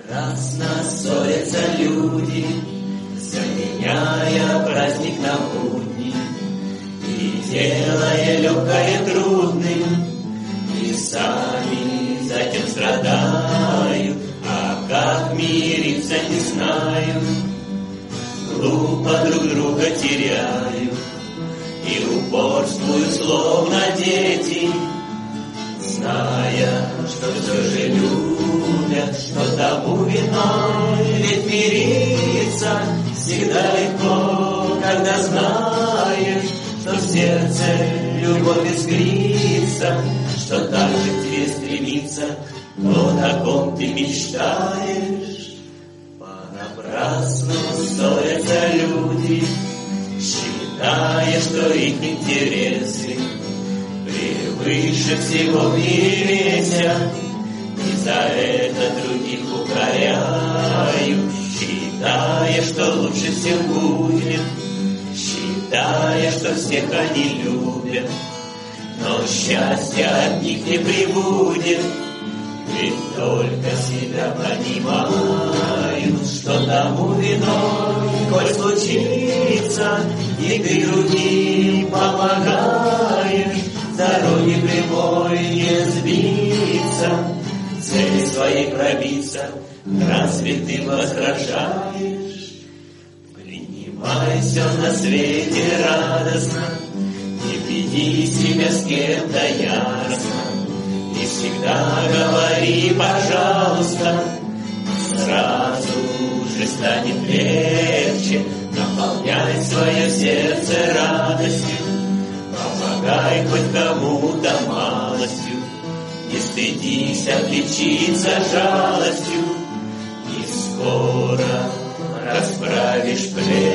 Напрасно ссорятся люди, заменяя праздник на будни, и делая легкое трудным, и сами затем страдают, а как мириться не знаю. Глупо друг друга теряю и упорствуют, словно дети, зная, что все же любят, что тому виной. Ведь мириться всегда легко, когда знаешь, что в сердце любовь искрится, что так же к тебе стремится то, о ком ты мечтаешь. Понапрасну ссорятся люди, считая, что их интересы превыше всего в мире весят, и за это других укоряют, считая, что лучше всех будет, считая, что всех они любят, но счастья от них не прибудет, ведь только себя понимают, что тому виной, коль случится, и ты другим помогаешь, дороги прямой не сбиться, цели своей пробиться, разве ты возражаешь? Принимай все на свете радостно, не веди себя с кем-то яростно, и всегда говори, пожалуйста, сразу же станет легче наполнять свое сердце радостью. Помогай хоть кому-то малостью, не стыдись отличиться жалостью, и скоро расправишь плечи.